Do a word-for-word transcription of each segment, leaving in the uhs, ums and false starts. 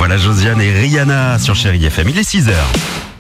Voilà Josiane et Rihanna sur Chérie F M. Il est six heures.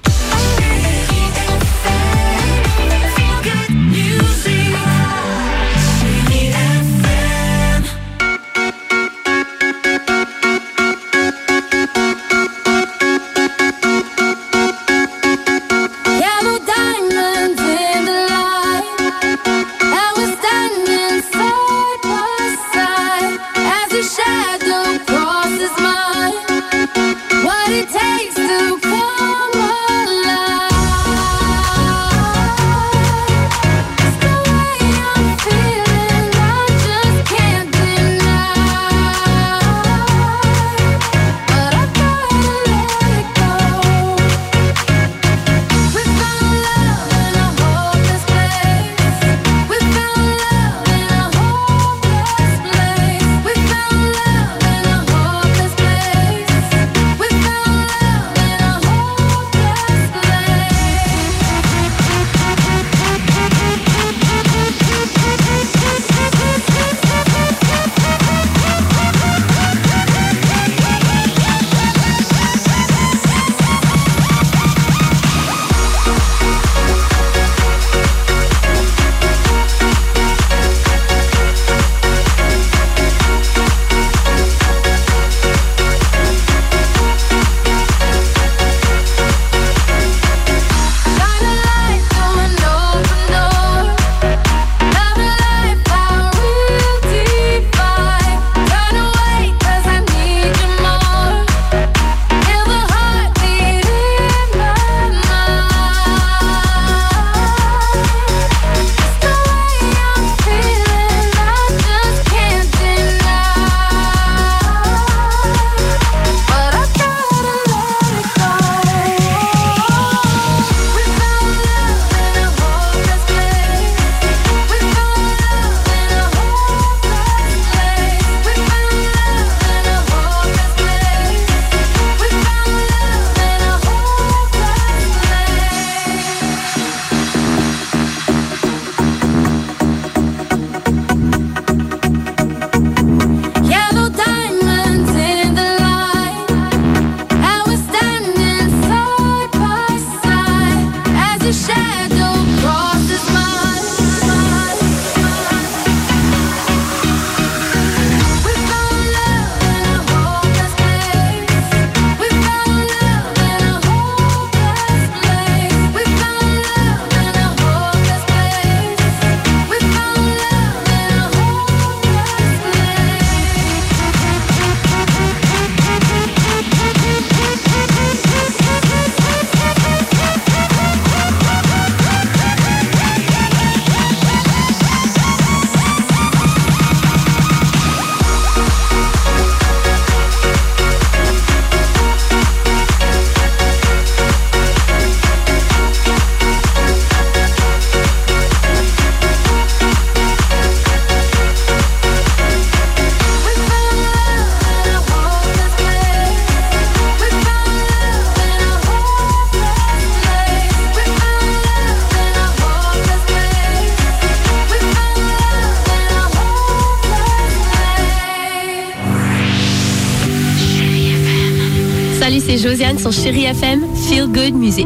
Salut, c'est Josiane sur Chérie F M, Feel Good Music.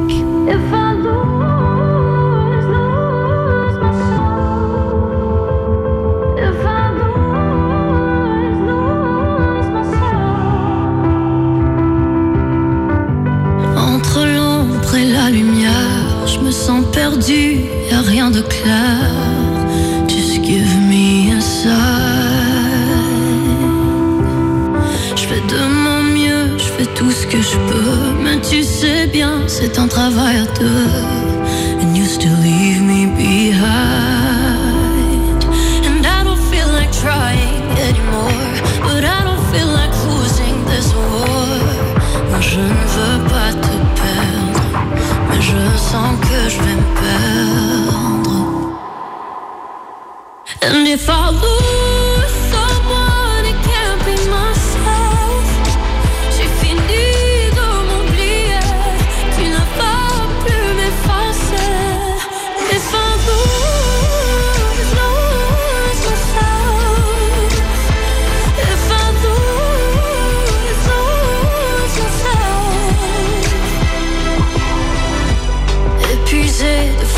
Entre l'ombre et la lumière, je me sens perdue, y'a rien de clair. Just give me a sign. Je fais de mon mieux, je fais tout ce que je peux, mais tu sais bien, c'est un travail à deux. And you still leave me behind. And I don't feel like trying anymore, but I don't feel like losing this war. Moi je ne veux pas te perdre, mais je sens que je vais me perdre. And if I lose someone, it can't be myself. J'ai fini de m'oublier, tu n'as pas pu m'effacer.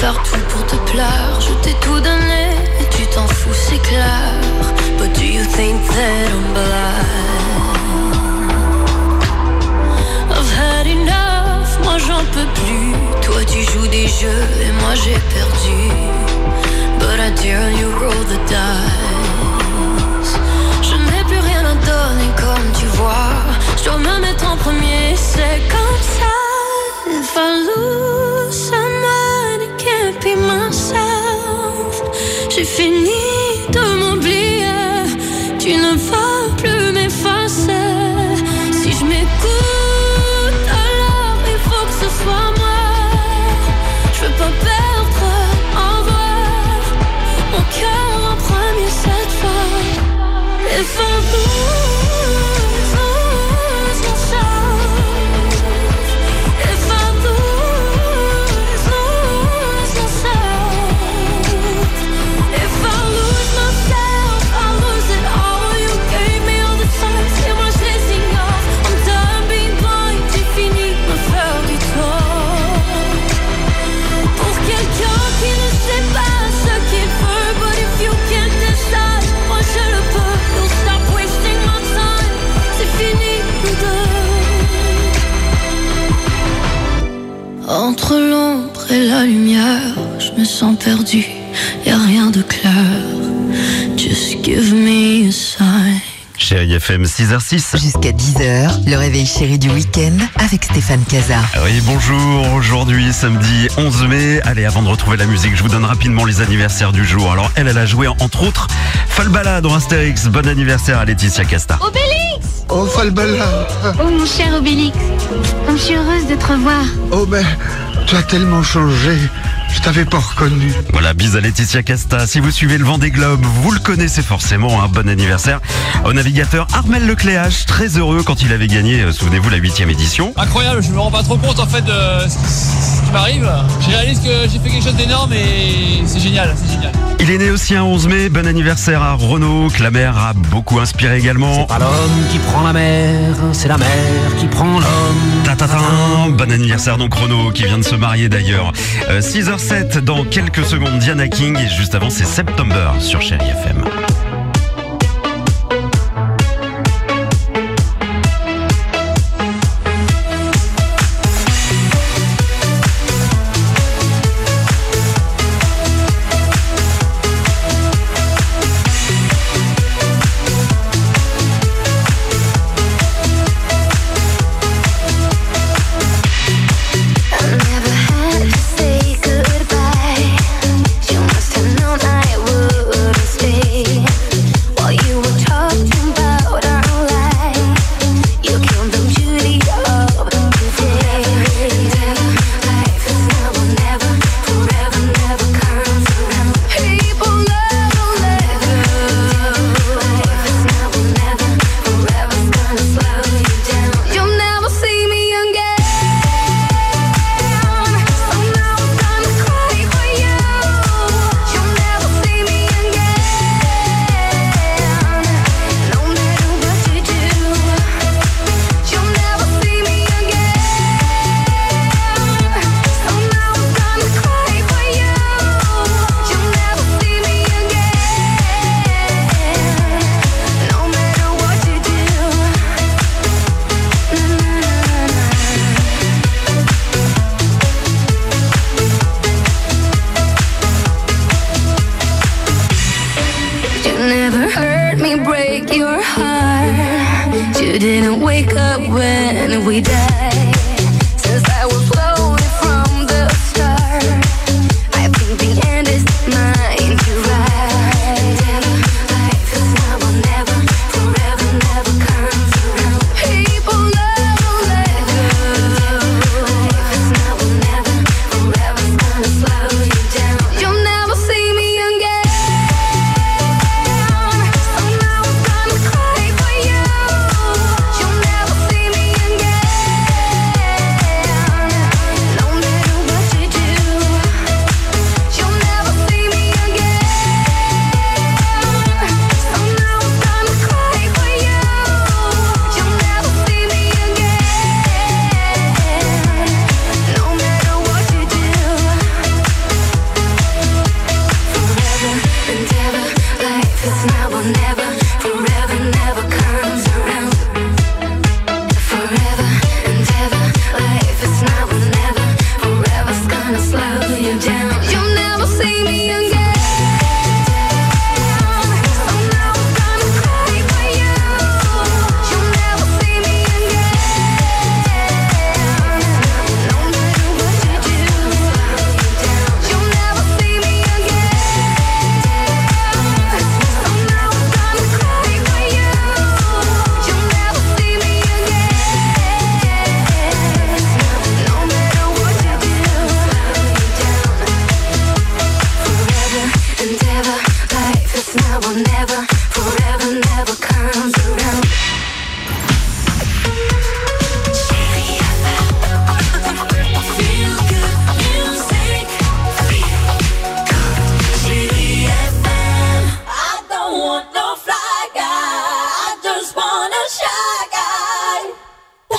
faire tout pour te plaire. Je t'ai tout donné et tu t'en fous, c'est clair. But do you think that I'm blind? I've had enough, moi j'en peux plus. Toi tu joues des jeux et moi j'ai perdu. But I dare you roll the dice. Je n'ai plus rien à donner comme tu vois. Je dois me mettre en premier, c'est comme ça. If I lose someone, it can't be myself. J'ai fini de m'oublier. Tu ne vas plus m'effacer. Si je m'écoute, alors il faut que ce soit moi. Je veux pas perdre en vrai mon cœur en premier cette fois. If I lose, lose myself. If I lose, lose myself. If I lose myself, I lose it all. You gave me all the signs, et moi je les ignore. I'm done being blind, j'ai fini de me faire du tort. Pour quelqu'un qui ne sait pas ce qu'il veut. But if you can't decide, moi je le peux. You'll stop wasting my time. C'est fini nous deux. Entre l'ombre et la lumière, je me sens perdu, y'a rien de clair. Just give me a sign. Chérie F M, six heures six. Jusqu'à dix heures, le réveil chéri du week-end avec Stéphane Casa. Oui, bonjour. Aujourd'hui, samedi onze mai. Allez, avant de retrouver la musique, je vous donne rapidement les anniversaires du jour. Alors, elle, elle a joué entre autres Falbala dans Astérix. Bon anniversaire à Laetitia Casta. Obélix! Oh, Falbala. Oh mon cher Obélix, comme je suis heureuse de te revoir. Oh, mais tu as tellement changé. Je t'avais pas reconnu. Voilà, bise à Laetitia Casta. Si vous suivez le Vendée Globe, vous le connaissez forcément. Un bon anniversaj'ai au navigateur Armel Lecléache. Très heureux quand il avait gagné, euh, souvenez-vous, la huitième édition. Incroyable, je me rends pas trop compte en fait de ce qui, ce qui m'arrive. Je réalise que j'ai fait quelque chose d'énorme et c'est génial, c'est génial. Il est né aussi un onze mai. Bon anniversaire à Renaud, que la mer a beaucoup inspiré également. C'est pas l'homme qui prend la mer, c'est la mer qui prend l'homme. Ta-ta-ta. Bon anniversaire donc Renaud, qui vient de se marier d'ailleurs. Euh, six heures sept, dans quelques secondes, Diana King. Et juste avant, c'est September sur Chérie F M.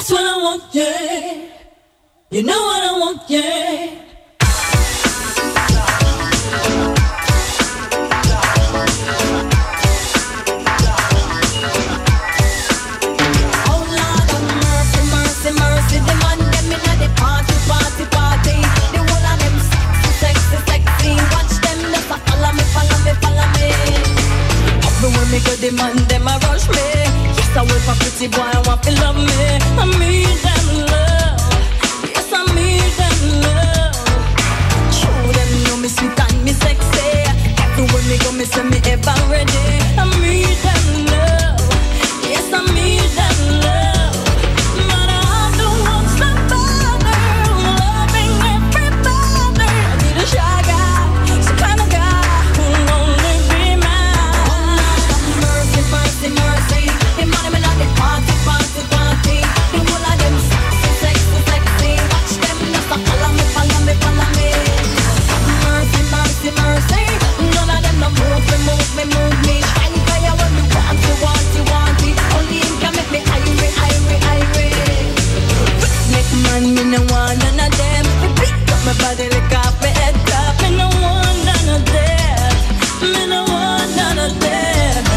That's what I want, yeah. You know what I want, yeah. Me go the man, them a rush me. Yes, I wait for pretty boy, I want to love me. I need them love. Yes, I need them love. Show them know me sweet and me sexy. Everywhere me go, me say me ever ready. I need them love. Yes, I need them love. But I don't want somebody loving everybody. I need a shy guy, some kind of guy who'll only be mine. Mercy, mercy, the money me not the party, party, party. The whole of them sexy, sexy, sexy. Watch them just a follow me, follow me, follow me. Mercy, mercy, mercy. None of them no move me, move me, move me. Shine fire when me want you, want you, want it. Only him can make me irate, irate, irate. Make man, me no want none of them. Me pick up my body like off my head top. Me no want none of them. Me no want none of them.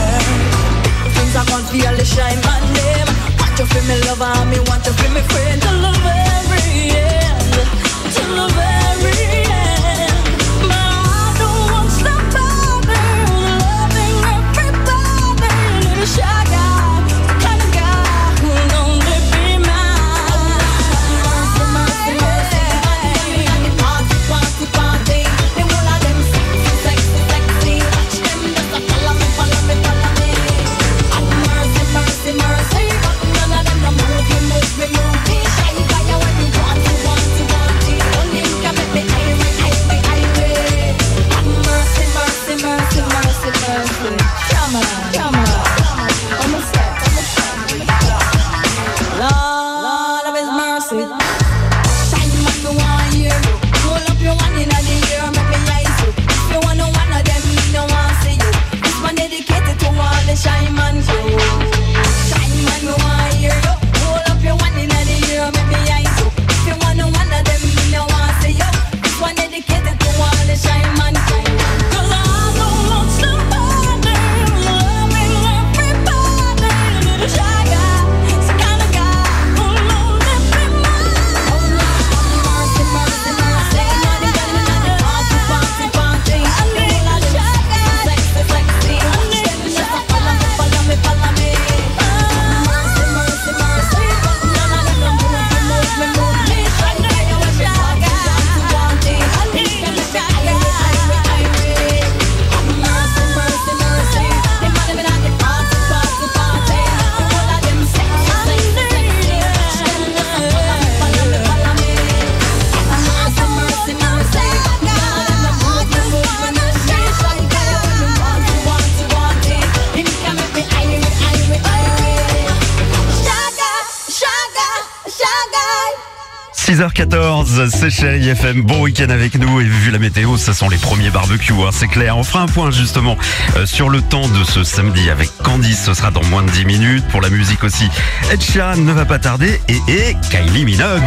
I can't feel the shine man name. Want you feel me lover, me want you feel me friend. Till the very end, till the very end. But I don't want somebody loving everybody. Little shy guy, the kind of guy who'll only be mine. Mercy, mercy, mercy. Party, party, party. The whole of them sexy, sexy, sexy. Watch them just a follow me, follow me, follow me. Mercy, mercy, none of them no move me, move me, move me. Shine fire when you want to, want to, want it. Only you can make me irate, irate, irate. Mercy, mercy, mercy, mercy, mercy. Come on, come on. I'm a step, I'm a step. Lord of His mercy. Shine man, me want hear you. Roll up your one in the ear, make me eyes you. If you want no one of them, me no want see you. This one dedicated to all the shine man crew. Shine man, me want hear you. Roll up your one in the ear, make me eyes you. If you want no one of them, me no want see you. This one dedicated to all the shine man crew. 'Cause I don't want somebody loving everybody. Little shy guy, some kind of guy who'll only be mine. Oh Lord, mercy, mercy, mercy. Money, money, money, party, party, party. I need a shy guy, sexy, sexy. Watch them just a follow me, follow me, follow me. Mercy, mercy, mercy. None of them no move me, move me, move me. Shine fire when me want to, want to, want it. I need a shy guy, irate, irate. Mercy, mercy, mercy. The money me not the party, party, party. The whole of them sexy, sexy, sexy. Watch them just a follow me, follow me, follow me. Mercy, mercy, mercy. None of them no move me, move me, move me. Shine fire when me want to, want to, want it. Him can make me irate, irate, irate. Shy guy, shy guy, shy guy. six heures quatorze, c'est Chérie F M. Bon week-end avec nous et vu la météo, ce sont les premiers barbecues, hein, c'est clair. On fera un point justement euh, sur le temps de ce samedi avec Candice. Ce sera dans moins de dix minutes. Pour la musique aussi, Ed Sheeran ne va pas tarder et, et Kylie Minogue.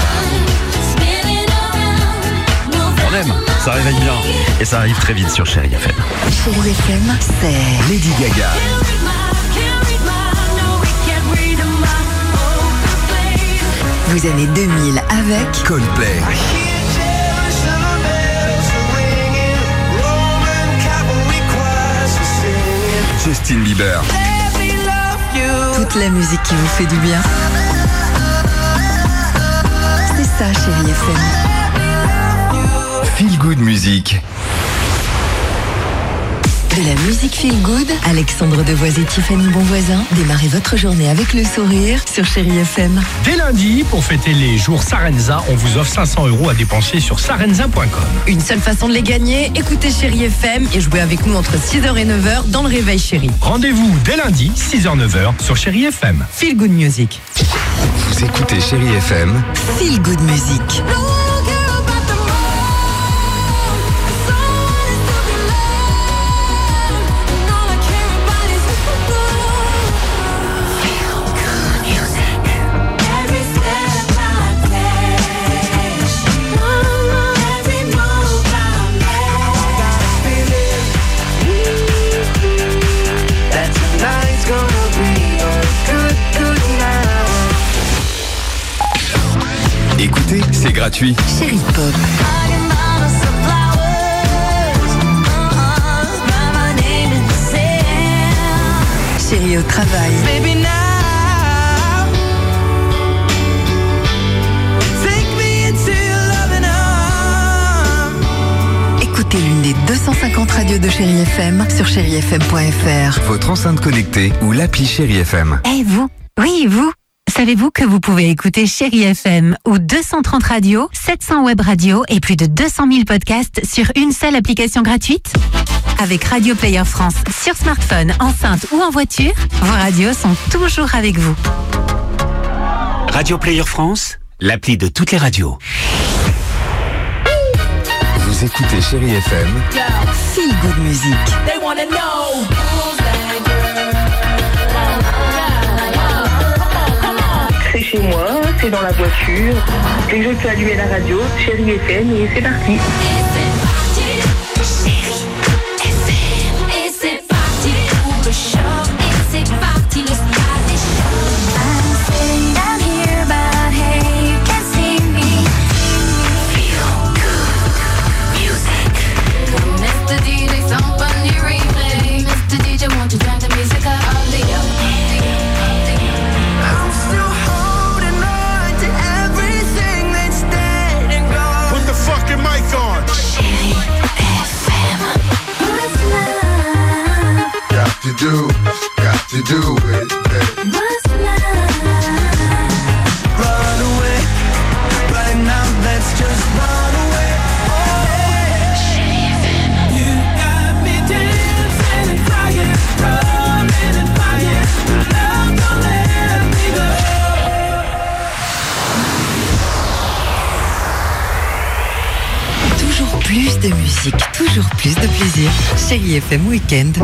On aime, ça réveille bien et ça arrive très vite sur Chérie F M. Chérie F M, c'est Lady Gaga. vos années deux mille avec Coldplay. Justin Bieber. toute la musique qui vous fait du bien. C'est ça, Chérie F M. Feel Good Music. De la musique Feel Good, Alexandre Devoise et Tiffany Bonvoisin. Démarrez votre journée avec le sourire sur Chérie F M. Dès lundi, pour fêter les jours Sarenza, on vous offre cinq cents euros à dépenser sur sarenza point com. Une seule façon de les gagner, écoutez Chérie F M et jouez avec nous entre six heures et neuf heures dans le Réveil Chérie. Rendez-vous dès lundi, six heures neuf heures sur Chérie F M. Feel Good Music. Vous écoutez Chérie F M. Feel Good Music. c'est gratuit. Chérie Pop. Chérie au travail. Baby, now, take me into your loving arms. Écoutez l'une des deux cent cinquante radios de Chérie F M sur chérie f m point f r. Votre enceinte connectée ou l'appli Chérie F M. Eh vous, oui vous, savez-vous que vous pouvez écouter Chérie F M ou deux cent trente radios, sept cents web radios et plus de deux cent mille podcasts sur une seule application gratuite? Avec Radio Player France sur smartphone, enceinte ou en voiture, vos radios sont toujours avec vous. Radio Player France, l'appli de toutes les radios. Vous écoutez Chérie F M. Feel Good Music. They wanna know. C'est chez moi, c'est dans la voiture. Dès que je peux allumer la radio, Chérie F M et c'est parti. To do, got to do it. What's love? Run away, right now let's just run away. You got me dancing and crying, running and flying. Love, don't let me go. Toujours plus de musique, toujours plus de plaisir. Chérie F M Weekend.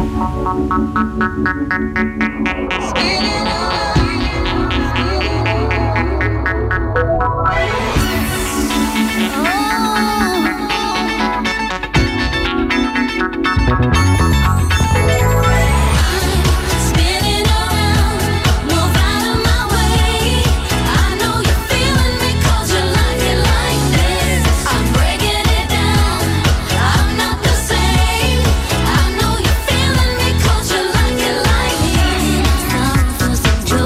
Just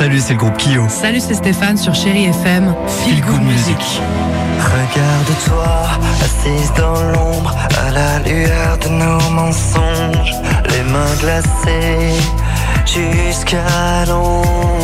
Salut, c'est le groupe Kyo. Salut, c'est Stéphane sur Chérie F M. Feel Good Music. Regarde-toi, assise dans l'ombre, à la lueur de nos mensonges, les mains glacées jusqu'à l'ombre.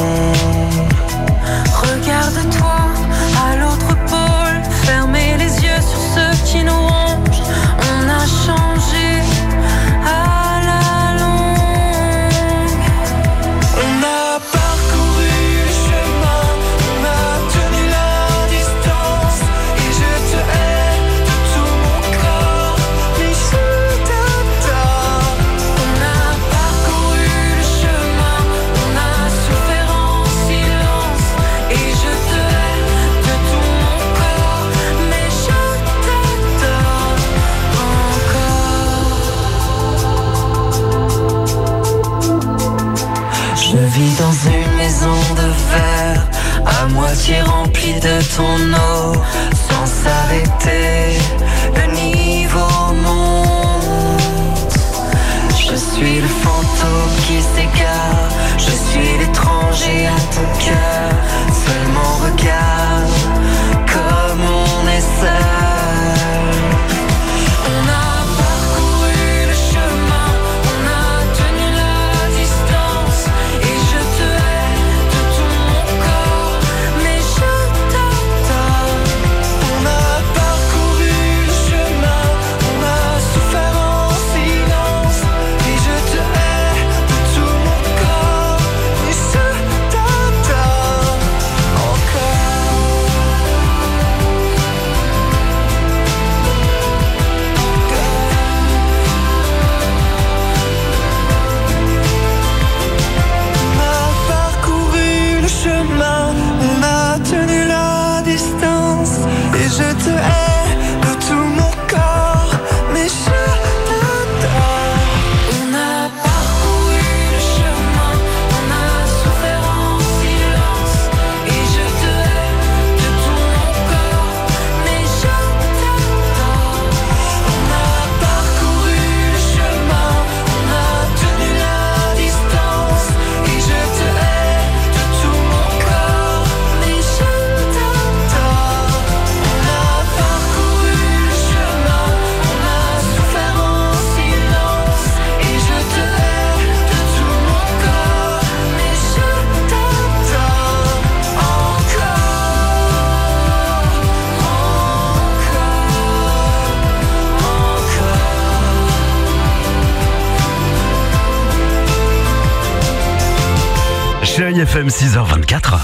Regarde-toi à l'autre pôle, fermez les yeux sur ceux qui nous rongent. On a changé à la longue. On a parcouru le chemin, on a tenu la distance, et je te hais de tout mon corps, mais je t'adore. On a parcouru le chemin, on a souffert en silence, et je te hais de tout mon corps, mais je t'adore encore. Je vis dans une maison de verre, à moitié remplie de ton eau, sans s'arrêter, le niveau monte. Je suis le fantôme qui s'égare, je suis l'étranger à ton cœur, seulement regarde comme on est seul. On a parcouru le chemin, on a tenu la distance, et je te hais de tout mon corps, mais je t'adore. On a parcouru le chemin, on a souffert en silence, et je te hais de tout mon corps, mais je t'adore encore. On a parcouru le chemin, on a tenu la distance, et je te hais de tout mon corps, mais je t'adore. On a parcouru le chemin, on a souffert en silence, et je te hais de tout mon corps, mais je t'adore. On a parcouru le chemin, on a tenu la distance, et je te hais de tout mon corps, mais je t'adore. On a parcouru le chemin, on a souffert en silence, et je te hais de tout mon corps, mais je t'adore encore, Chérie F M, six heures vingt-quatre.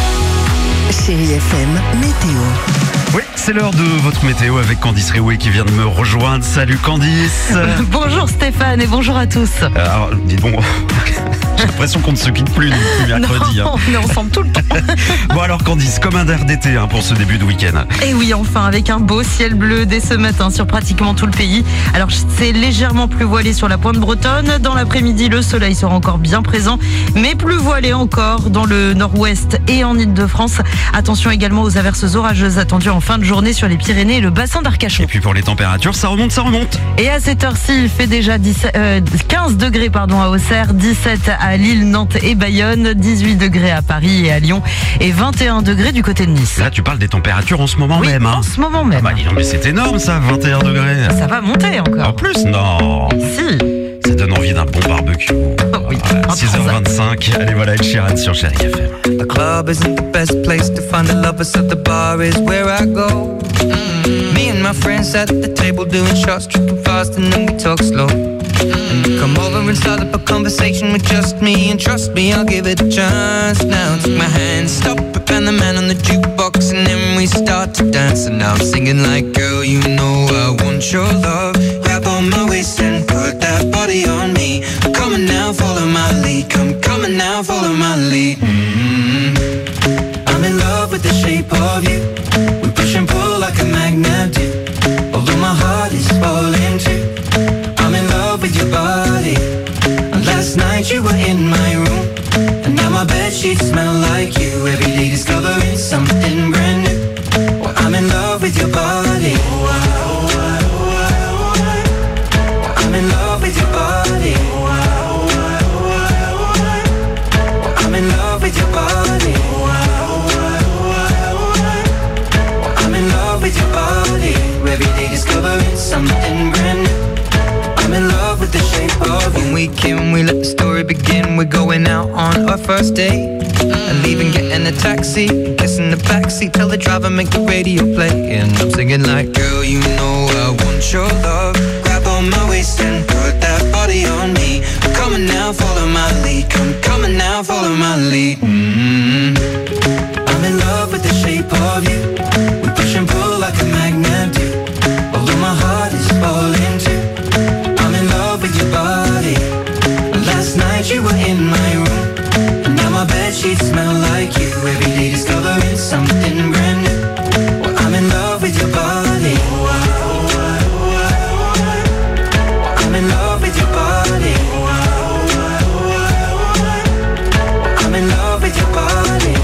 Chérie F M, météo. Oui, c'est l'heure de votre météo avec Candice Réoué qui vient de me rejoindre. Salut Candice. Bonjour Stéphane et bonjour à tous. Alors, dites bon, j'ai l'impression qu'on ne se quitte plus depuis mercredi. Non, hein. on est ensemble tout le temps. Bon alors Candice, comme un air d'été hein, pour ce début de week-end. Et oui, enfin, avec un beau ciel bleu dès ce matin sur pratiquement tout le pays. Alors, c'est légèrement plus voilé sur la pointe bretonne. Dans l'après-midi, le soleil sera encore bien présent, mais plus voilé encore dans le nord-ouest et en Ile-de-France. Attention également aux averses orageuses attendues en fin de journée sur les Pyrénées et le bassin d'Arcachon. Et puis pour les températures, ça remonte, ça remonte. Et à cette heure-ci, il fait déjà dix-sept, euh, quinze degrés pardon, à Auxerre, dix-sept à Lille, Nantes et Bayonne, dix-huit degrés à Paris et à Lyon et vingt et un degrés du côté de Nice. Là, tu parles des températures en ce moment oui, même. Hein. En ce moment même. Ah bah, dis donc, mais c'est énorme ça, vingt et un degrés. Ça va monter encore. En plus, non. Si. Ça donne envie d'un bon barbecue. Oui. Voilà, six heures vingt-cinq. Allez, voilà, Ed Sheeran sur Chérie F M. The club isn't the best place to find the lovers, so the bar is where I go. Mm-hmm. Me and my friends at the table doing shots, tripping fast and then we talk slow. Mm-hmm. You come over and start up a conversation with just me, and trust me, I'll give it a chance. Now take my hand, stop it, and the man on the jukebox, and then we start to dance. And now I'm singing like, girl, you know I want your love. Grab on my waist and put that body on me. Come on now, follow my lead. Come, come on now, follow my lead. Mm-hmm. I'm in love with the shape of you. We push and pull like a magnet do. Although my heart is falling too. I'm in love with your body. Last night you were in my room, and now my bedsheets smell like you. Every day discovering something brand new. Well, I'm in love with your body. I'm in love with your body. I'm in love with your body. discovering something brand new. I'm in love with the shape of you. When we came, we let the story begin. We're going out on our first date, and leaving, getting a taxi, kissing the backseat, tell the driver make the radio play, and I'm singing like, girl, you know I want your love. Grab on my waist and put that body on me. I'm coming now, follow my lead. Come coming now, follow my lead. Mm-hmm. I'm in love with the shape of you. We push and pull like a magnet do. Although my heart is falling too. I'm in love with your body. Last night you were in my room, and now my bedsheets smell like you. Every day discovering something brand new. Well, I'm in love with your body. I'm in love with your body. I'm in love with your body.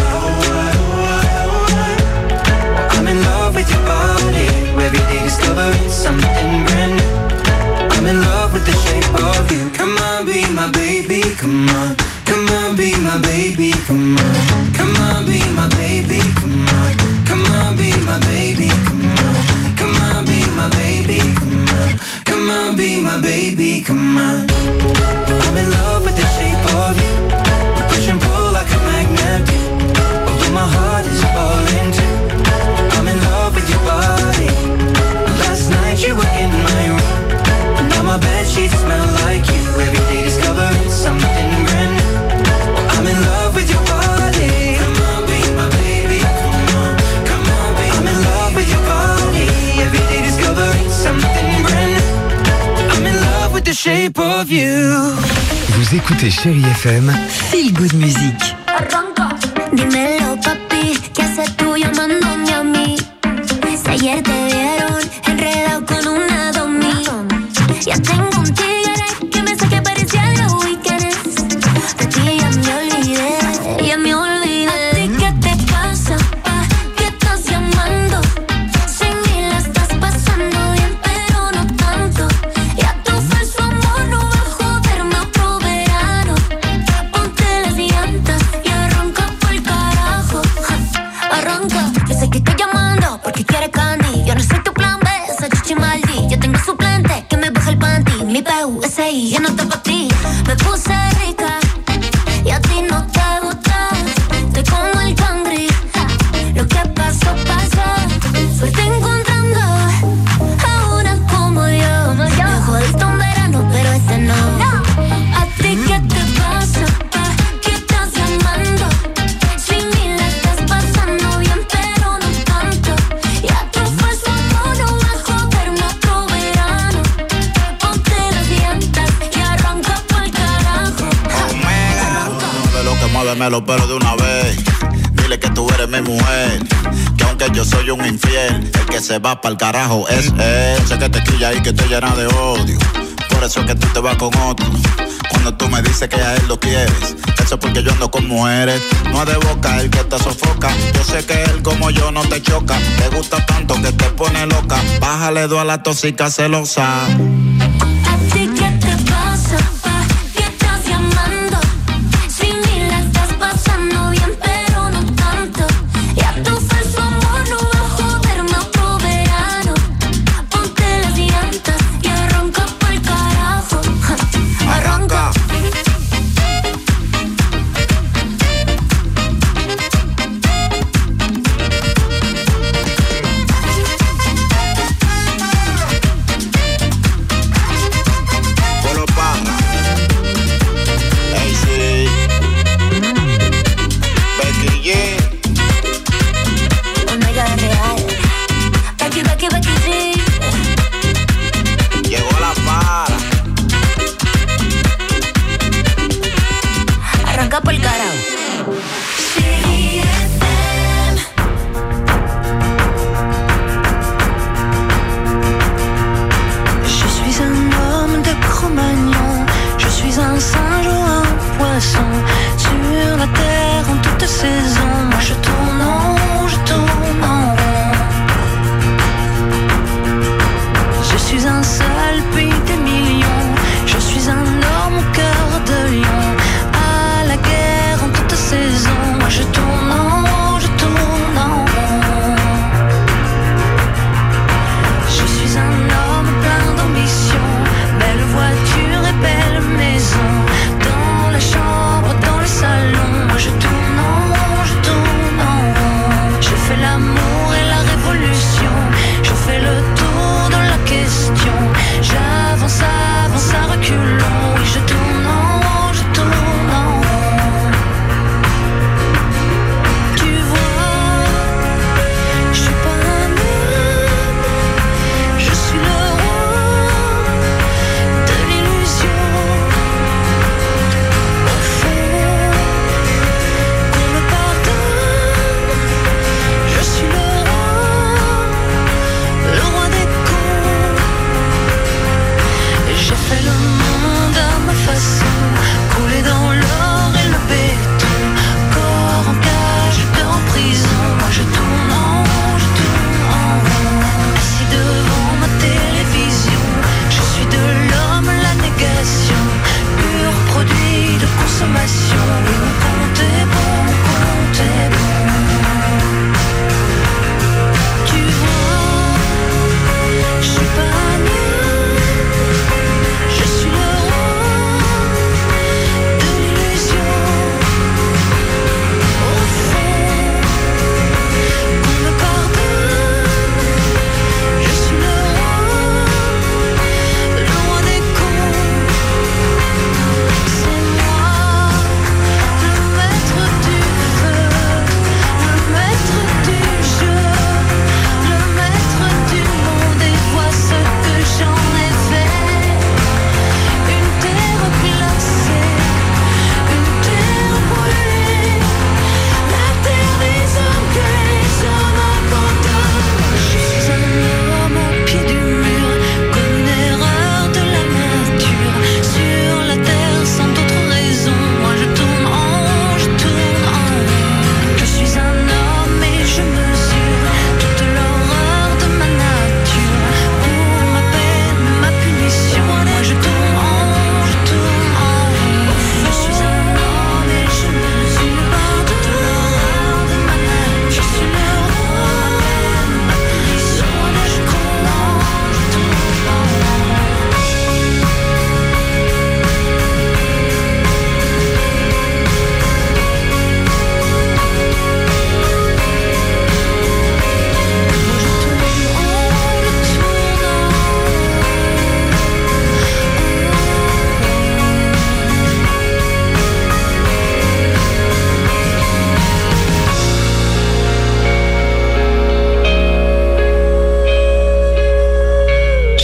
I'm in love with your body. Every day discovering something brand new. I'm in love with the shape of you. Come on, be my baby, come on. Come on, be my baby, come on. Come on, be my baby, come on. Come on, be my baby, come on. Come on, be my baby, come on. Come on, be my baby, come on. I'm in love with the shape of you. We push and pull like a magnet do. Although my heart is falling too. I'm in love with your body. Last night you were in my room, and now my bedsheets smell like you. Every day discovering something brand new. Well, I'm in love with your body. Come on, be my baby, come on. Come on, be I'm in love with your body. Every day discovering something brand new. I'm in love with the shape of you. Vous écoutez Chérie F M. Feel Good Music. Dímelo, papi, ¿qué haces tú llamándome a mí? Si ayer te vieron enredado con una domi. Ya tengo un tigre que me saque parecía de los weekends. De ti ya me olvidé, ya me olvidé. ¿A ti qué te pasa? ¿Pa qué estás llamando? Sin mí la estás pasando bien, pero no tanto. Ya tu falso amor no va a joderme otro verano. Ponte las llantas y arranca pa'l carajo. Arranca, yo sé que estoy llamando porque quieres candy. Yo no soy tu plan B, esa chichi maldi. Yo tengo suplente que me baja el panty. Mi P U S I, yo no te pa' ti. Me puse rica y a ti no te gusta. Estoy como el cangri. Lo que pasó, pasó. Suerte encontrando a una como yo. Me jodiste un verano, pero este no. ¿A ti qué te pasa? ¿Pa qué estás llamando? Sin mí la estás pasando bien, pero no tanto. Ya tu falso amor no va a joderme otro verano. Ponte las llantas y arranca pa'l carajo. De lo que muéveme los pelos de una vez. Dile que tú eres mi mujer, que aunque yo soy un infiel, el que se va pa'l carajo es él. Sé que te quilla y que te llena de odio, por eso es que tú te vas con otro. Cuando tú me dices que a él lo quieres, eso es porque yo ando con mujeres. No es de boca el que te sofoca, yo sé que él como yo no te choca. Te gusta tanto que te pone loca, bájale dos a la tóxica celosa. ¿A ti qué te pasa? ¿Pa qué estás llamando? Sin mí la estás pasando bien, pero no tanto. Ya tu falso amor no va a joderme otro verano. Ponte las llantas y arranca pa'l carajo. Arranca. Polo Parra, A C, Becky G. Omega real. Becky, Becky, Becky, sí. Llegó la para. Arranca pa'l carajo. Je suis un homme de Cro-Magnon, je suis un singe ou un poisson. Sur la terre en toute saison, moi je tourne en rond, je tourne en rond. Je suis un seul pays des millions, je suis un homme au cœur de lion. À la guerre en toute saison, moi je tourne en rond, je tourne en rond. Je suis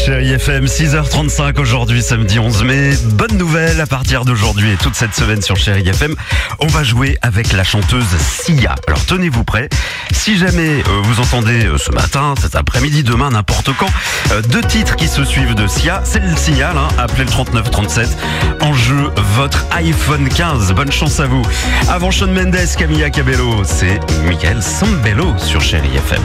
Chérie F M, six heures trente-cinq aujourd'hui, samedi onze mai. Bonne nouvelle, à partir d'aujourd'hui et toute cette semaine sur Chérie F M, on va jouer avec la chanteuse Sia. Alors tenez-vous prêts, si jamais euh, vous entendez euh, ce matin, cet après-midi, demain, n'importe quand, euh, deux titres qui se suivent de Sia, c'est le signal, hein, appelez le trente-neuf trente-sept. En jeu, votre iPhone quinze. Bonne chance à vous. Avant Shawn Mendes, Camilla Cabello, c'est Michael Sambello sur Chérie F M.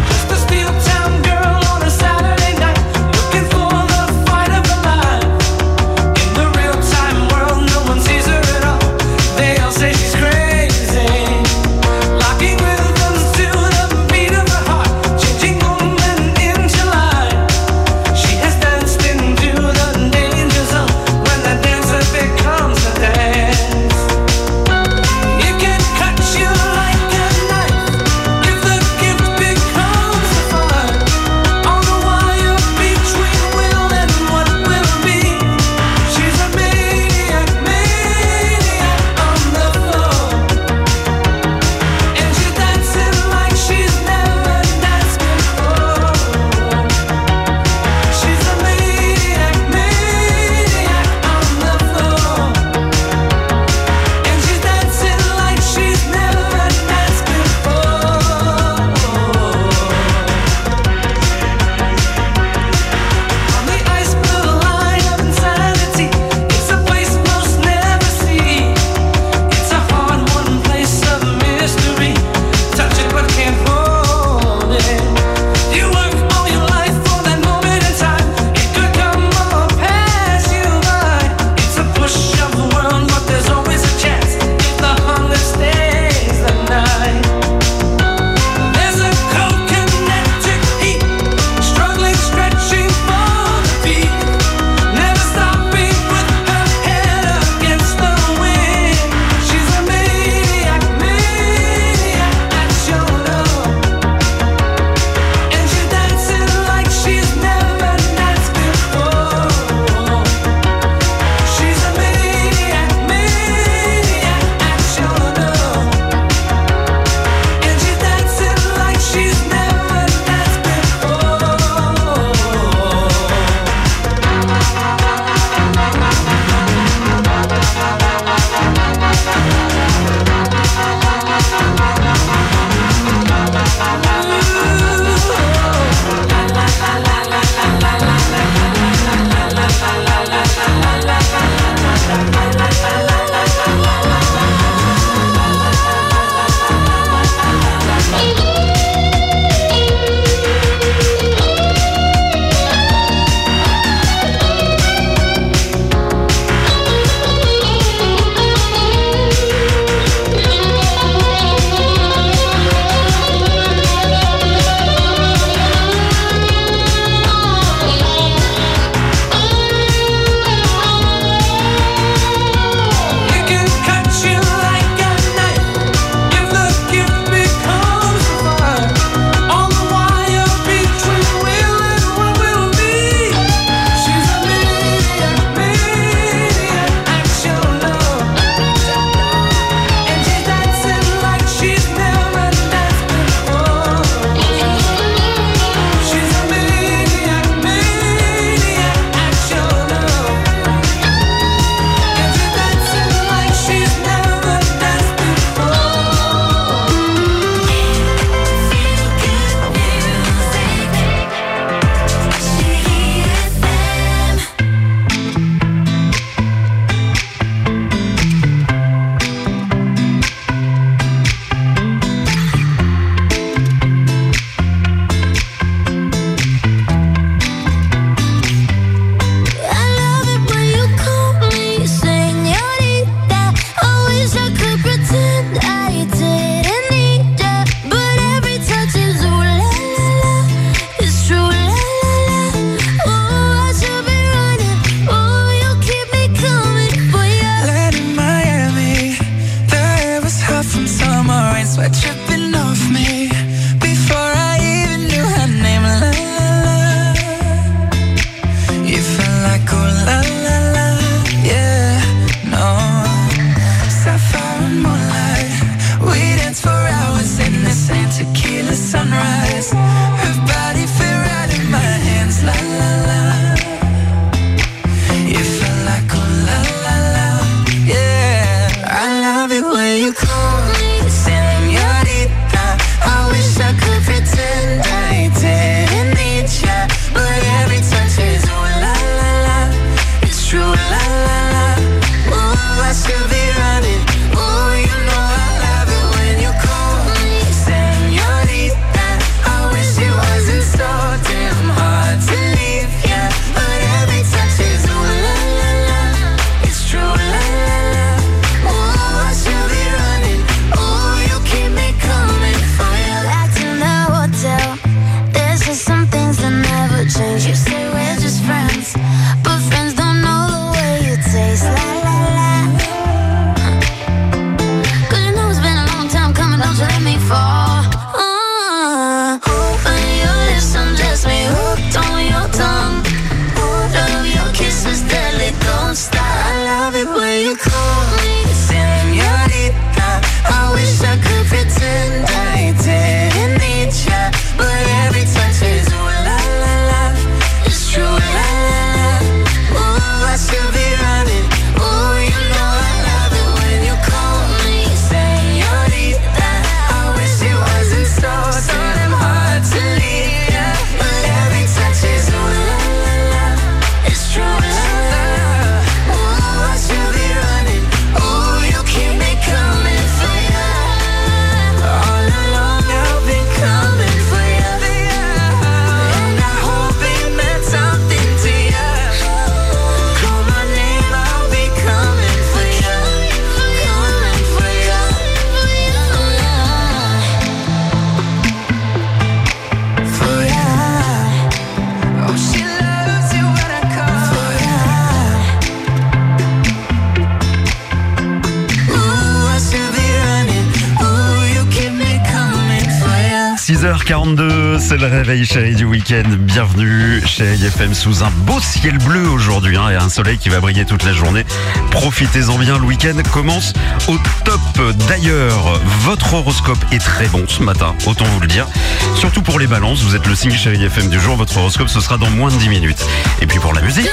heures quarante-deux, c'est le réveil chéri du week-end. Bienvenue chez F M sous un beau ciel bleu aujourd'hui hein, et un soleil qui va briller toute la journée. Profitez-en bien, le week-end commence au top. D'ailleurs, votre horoscope est très bon ce matin, autant vous le dire. Surtout pour les balances, vous êtes le signe chéri F M du jour. Votre horoscope, ce sera dans moins de dix minutes. Et puis pour la musique,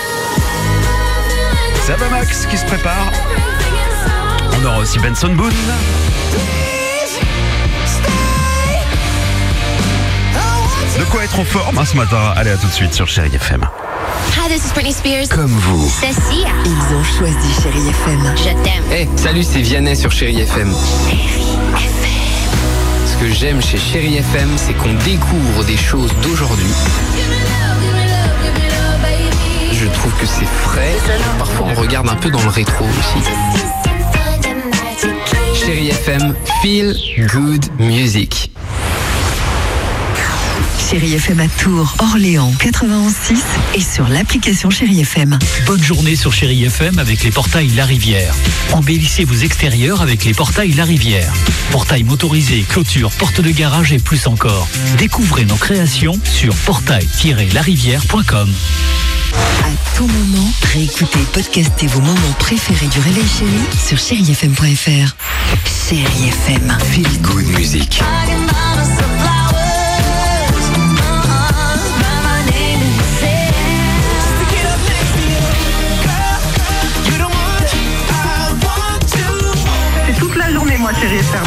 c'est Ava Max qui se prépare. On aura aussi Benson Boone. De quoi être en forme hein, ce matin. Allez, à tout de suite sur Chéri F M. Hi, this is Britney Spears. Comme vous. C'est Sia. Ils ont choisi Chéri F M. Je t'aime. Hey, salut, c'est Vianney sur Chéri F M. Ce que j'aime chez Chéri F M, c'est qu'on découvre des choses d'aujourd'hui. Je trouve que c'est frais. Parfois, on regarde un peu dans le rétro aussi. Chéri F M, feel good music. Chéri F M à Tours, Orléans, quatre-vingt-onze six et sur l'application Chéri F M. Bonne journée sur Chéri F M avec les portails La Rivière. Embellissez vos extérieurs avec les portails La Rivière. Portails motorisés, clôtures, portes de garage et plus encore. Découvrez nos créations sur portail tiret la rivière point com. À tout moment, réécoutez, podcastez vos moments préférés du réveil chéri sur chéri f m point f r. Chéri F M. Feel good music. C'est toute la journée, moi, Chéri F M.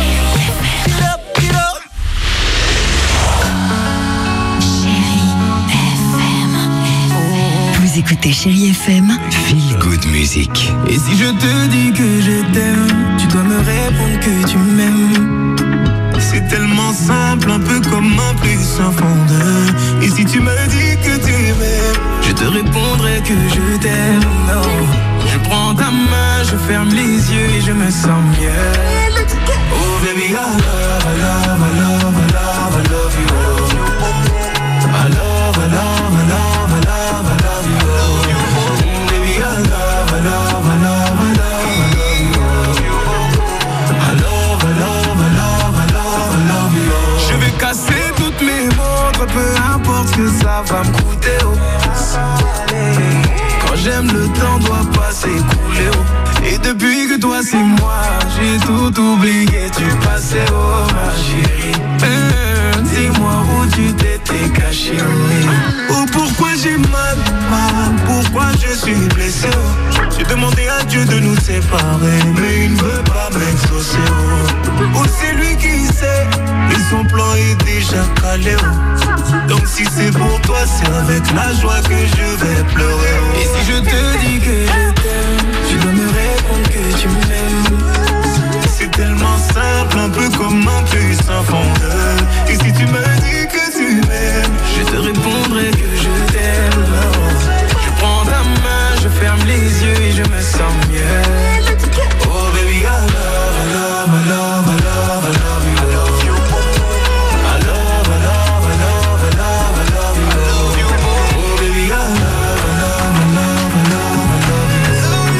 Vous écoutez Chéri F M. Feel good music. Et si je te dis que je t'aime, tu dois me répondre que tu m'aimes. C'est tellement simple, un peu comme un plus sans fondeur. Et si tu me dis que tu m'aimes, je te répondrai que je t'aime. Oh. Je prends ta main, je ferme les yeux et je me sens mieux. Oh baby, I love, I love, I love, I love, I love you. I love, I love, I love, I love, I love you. Baby, I love, I love, I love, I love, I love you. I love, I love, I love, I love, I love you. Je vais casser toutes mes montres, peu importe ce que ça va me coûter. Oh. Quand j'aime, le temps doit pas s'écouler. Oh. Et depuis que toi c'est moi, j'ai tout oublié du passé. Oh ma chérie, euh, dis-moi où tu t'étais caché. Oh, oh pourquoi j'ai mal, mal, pourquoi je suis blessé. Oh. J'ai demandé à Dieu de nous séparer, mais il ne veut pas m'exaucer. Oh, oh c'est lui qui sait, et son plan est déjà calé. Oh. Donc si c'est pour toi, c'est avec la joie que je vais pleurer. Oh. Et si je te dis que je t'aime, tu dois me répondre que tu m'aimes. C'est tellement simple, un peu comme un puissant fondeur. Et si tu me dis que tu m'aimes, je te répondrai que je t'aime. Je prends ta main, je ferme les yeux et je me sens mieux. Oh baby, I love, I love, I love, I love, I love you. I love, I love, I love, I love, I love you. Oh baby, I love, I love, I love, I love, I love you.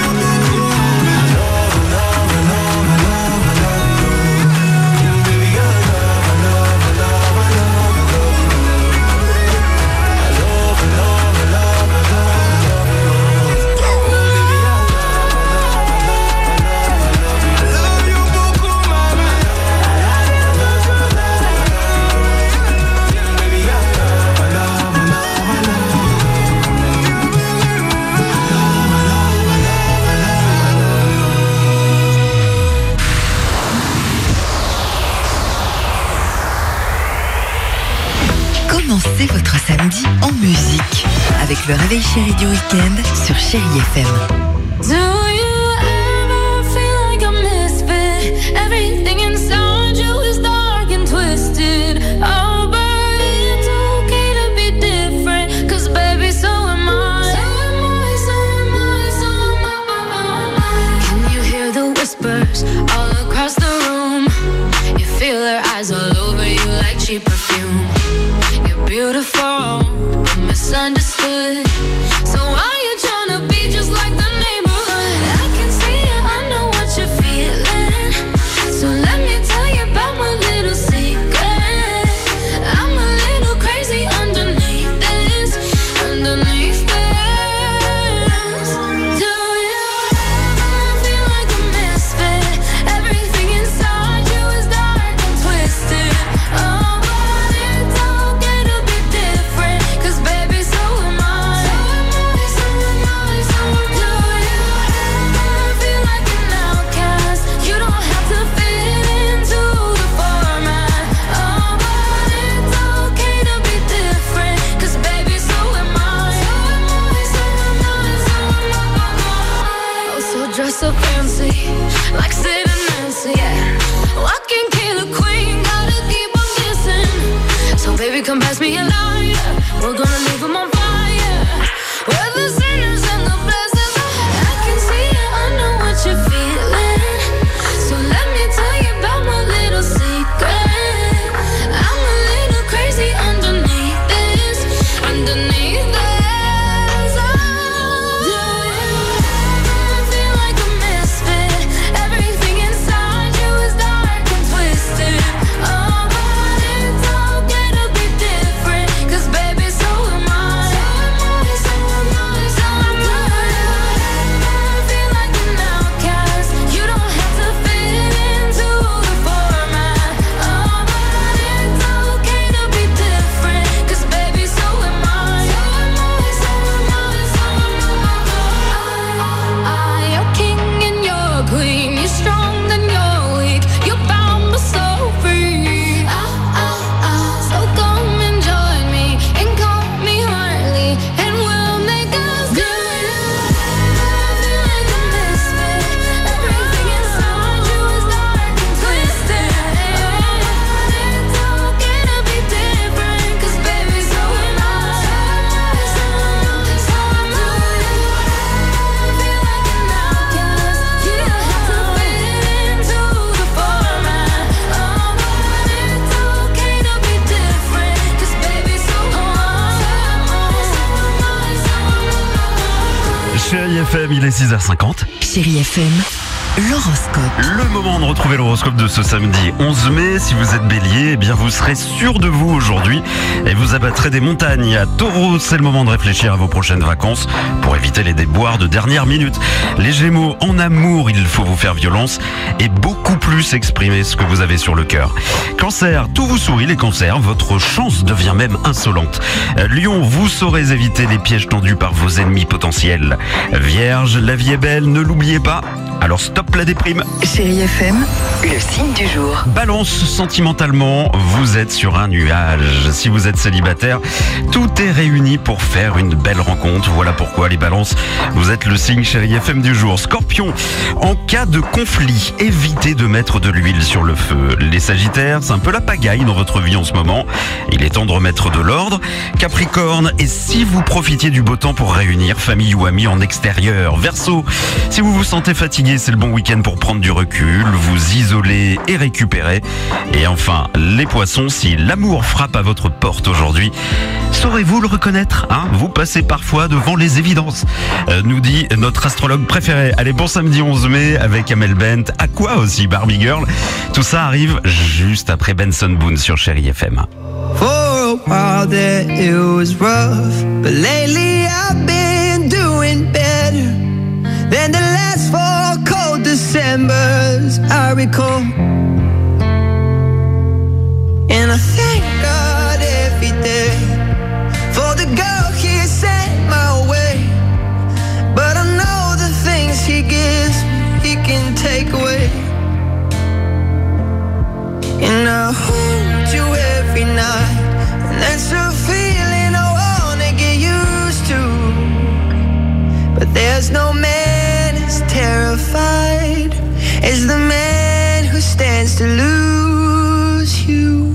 Commencez votre samedi en musique avec le réveil chéri du week-end sur Chéri F M. Do you ever feel like a misfit? Everything inside you is dark and twisted. Oh, but it's okay to be different. Cause baby, so am I. So am I, so am I, so am I. Can you hear the whispers all across the room? You feel their eyes all over you like cheap perfume. You're beautiful, but misunderstood. So why you tryna be just like the neighborhood? I can see it, I know what you're feeling. So let me tell you about my little secret. like Sid and Nancy, yeah. Oh, I can kill a queen, gotta keep on kissing. So baby, come pass me a lighter, we're gonna leave them on fire. We're the sinners and the blessings. I can see it, I know what you're feeling. So let me tell you about my little secret. I'm a little crazy underneath this, underneath this. Oh, do you ever feel like a misfit? Everything inside you is dark and twisted. Oh, but it's okay to be different, 'cause baby, so am I. So am I, so am I, so am I. Feel like an outcast, you don't have to fit into the format. Oh, but it's okay to be different, 'cause baby, so am I. So am I, so am I, so am I. I, you're king and you're queen, you're strong and you're weak, you're bound but so free. Ah, ah, ah, so come and join me and call me Harley, and we'll make us good. Feel like a misfit, everything inside you is dark and twisted. It's okay to be different, 'cause baby, so am I. So am I, so am I. Feel like an outcast, you don't have to fit into the format. Oh, but it's okay to be different, 'cause baby, so am I. So am I, so am I. Chérie F M, il est six heures cinquante. Chérie F M, l'horoscope. Le moment de retrouver l'horoscope de ce samedi onze mai. Si vous êtes bélier, eh bien vous serez sûr de vous aujourd'hui et vous abattrez des montagnes. À Taureau, c'est le moment de réfléchir à vos prochaines vacances pour éviter les déboires de dernière minute. Les Gémeaux, en amour, il faut vous faire violence et beaucoup plus exprimer ce que vous avez sur le cœur. Cancer, tout vous sourit les cancers, votre chance devient même insolente. Lion, vous saurez éviter les pièges tendus par vos ennemis potentiels. Vierge, la vie est belle, ne l'oubliez pas. Alors stop la déprime. Chérie F M, le signe du jour. Balance, sentimentalement, vous êtes sur un nuage. Si vous êtes célibataire, tout est réuni pour faire une belle rencontre. Voilà pourquoi les balances, vous êtes le signe Chérie F M du jour. Scorpion, en cas de conflit, évitez de mettre de l'huile sur le feu. Les sagittaires, c'est un peu la pagaille dans votre vie en ce moment. Il est temps de remettre de l'ordre. Capricorne, et si vous profitiez du beau temps pour réunir famille ou amis en extérieur. Verseau, si vous vous sentez fatigué, c'est le bon week-end pour prendre du recul, vous isoler et récupérer. Et enfin, les poissons, si l'amour frappe à votre porte aujourd'hui, saurez-vous le reconnaître, hein? Vous passez parfois devant les évidences, euh, nous dit notre astrologue préféré. Allez, bon samedi onze mai avec Amel Bent. À quoi aussi Barbie Girl? Tout ça arrive juste après Benson Boone sur Chérie F M. For a while there it was rough, but lately I've been doing better than the last four cold Decembers I recall. And I thank God every day for the girl He sent my way. But I know the things He gives me, He can take away. And I hold you every night, and that's a feeling I wanna get used to. But there's no man as terrified as the man who stands to lose you.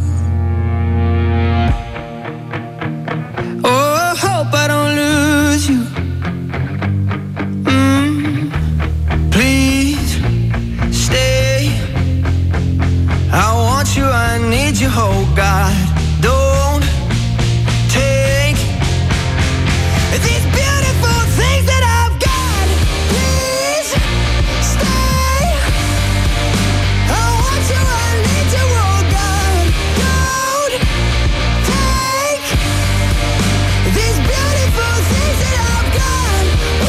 Oh, I hope I don't lose you. Mm, please stay. I want you, I need you, oh God. Don't take these beautiful things that I've got. Please stay. I want you, I need you, oh God. Don't take these beautiful things that I've got.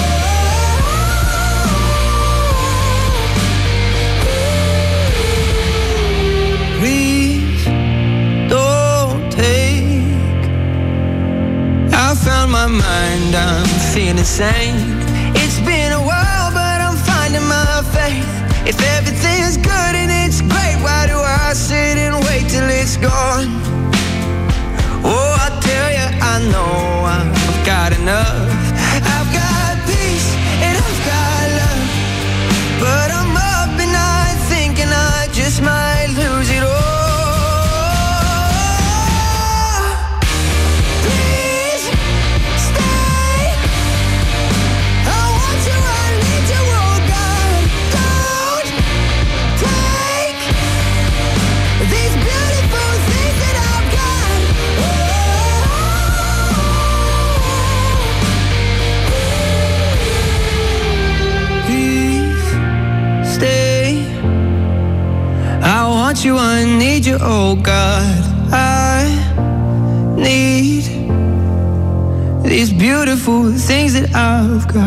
Oh, please don't take. I found my mind, I'm feeling sane. It's been a while, but I'm finding my faith. If everything's good and it's great, why do I sit and wait till it's gone? Oh, I tell you, I know I've got enough. I've got peace and I've got love, but I'm up need you, oh God. I need these beautiful things that I've got.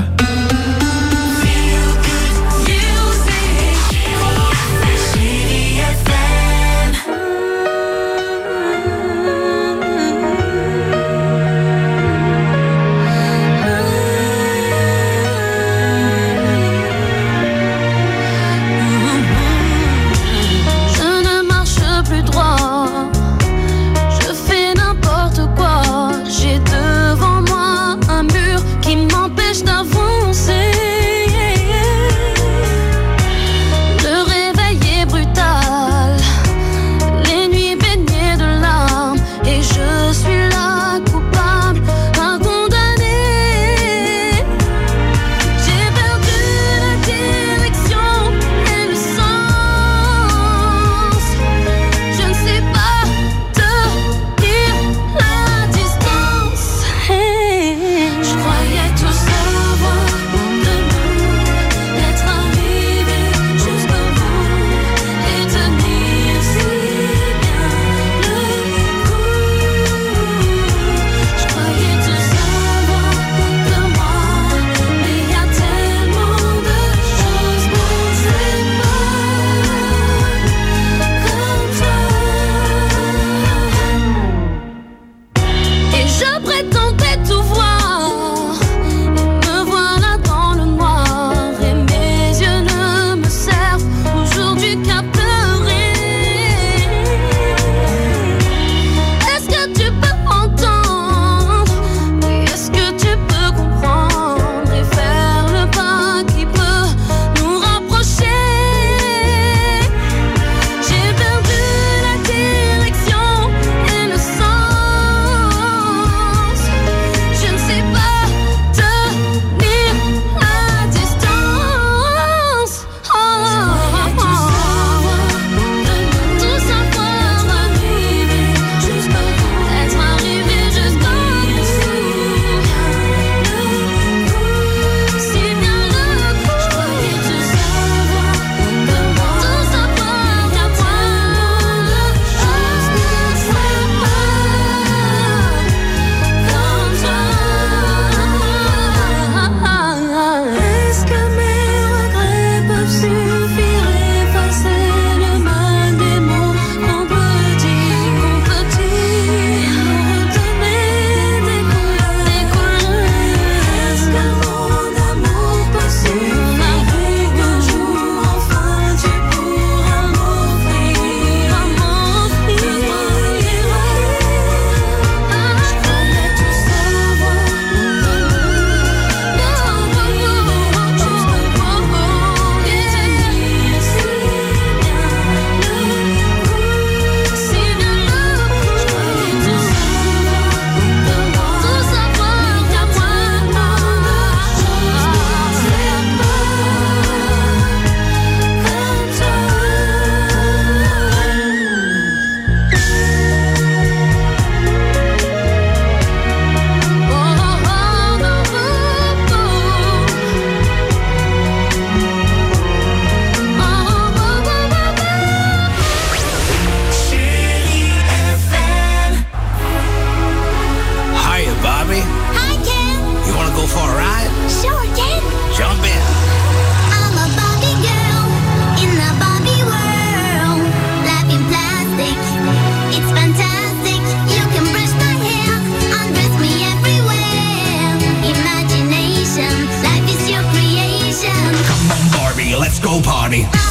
Let's go party.